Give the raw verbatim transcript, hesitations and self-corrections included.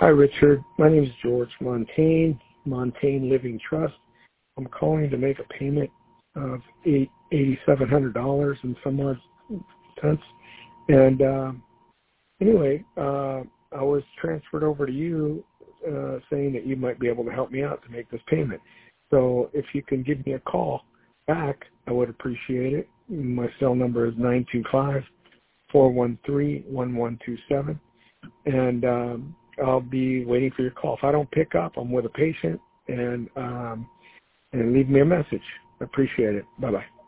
Hi, Richard. My name is George Montaigne, Montaigne Living Trust. I'm calling to make a payment of eight eighty seven hundred dollars and some odd cents. And uh, anyway, uh, I was transferred over to you, uh, saying that you might be able to help me out to make this payment. So if you can give me a call back, I would appreciate it. My cell number is nine two five, four one three, one one two seven, and um, I'll be waiting for your call. If I don't pick up, I'm with a patient, and um, and leave me a message. I appreciate it. Bye-bye.